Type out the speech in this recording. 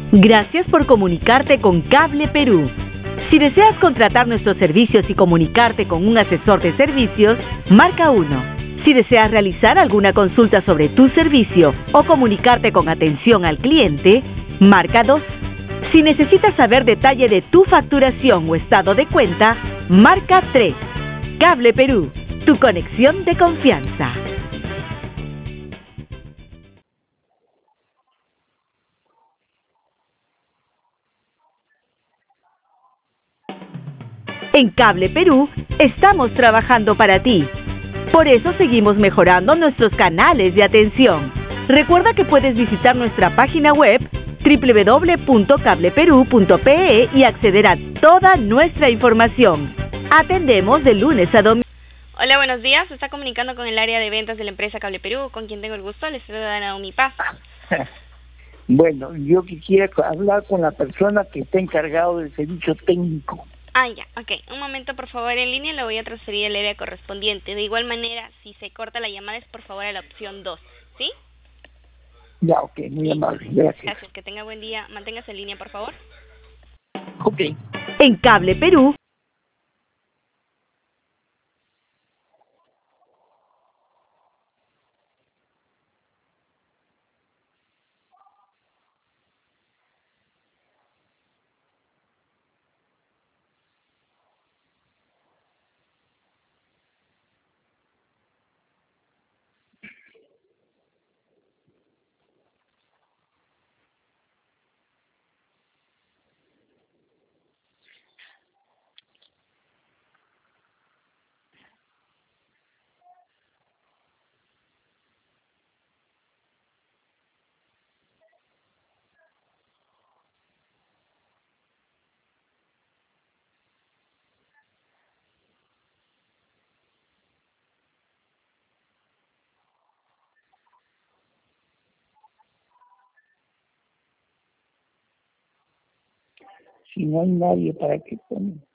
Gracias por comunicarte con Cable Perú. Si deseas contratar nuestros servicios y comunicarte con un asesor de servicios, marca 1. Si deseas realizar alguna consulta sobre tu servicio o comunicarte con atención al cliente, marca 2. Si necesitas saber detalle de tu facturación o estado de cuenta, marca 3. Cable Perú, tu conexión de confianza. En Cable Perú estamos trabajando para ti. Por eso seguimos mejorando nuestros canales de atención. Recuerda que puedes visitar nuestra página web www.cableperú.pe y acceder a toda nuestra información. Atendemos de lunes a domingo. Hola, buenos días. Se está comunicando con el área de ventas de la empresa Cable Perú, con quien tengo el gusto. Les saluda Naomi Paz. Bueno, yo quisiera hablar con la persona que está encargado del servicio técnico. Ya, ok. Un momento, por favor, en línea. Le voy a transferir al área correspondiente. De igual manera, si se corta la llamada, es por favor a la opción 2, ¿sí? Ya, ok, muy amable, gracias. Gracias, que tenga buen día. Manténgase en línea, por favor. Ok. En Cable Perú. Si no hay nadie para que tome.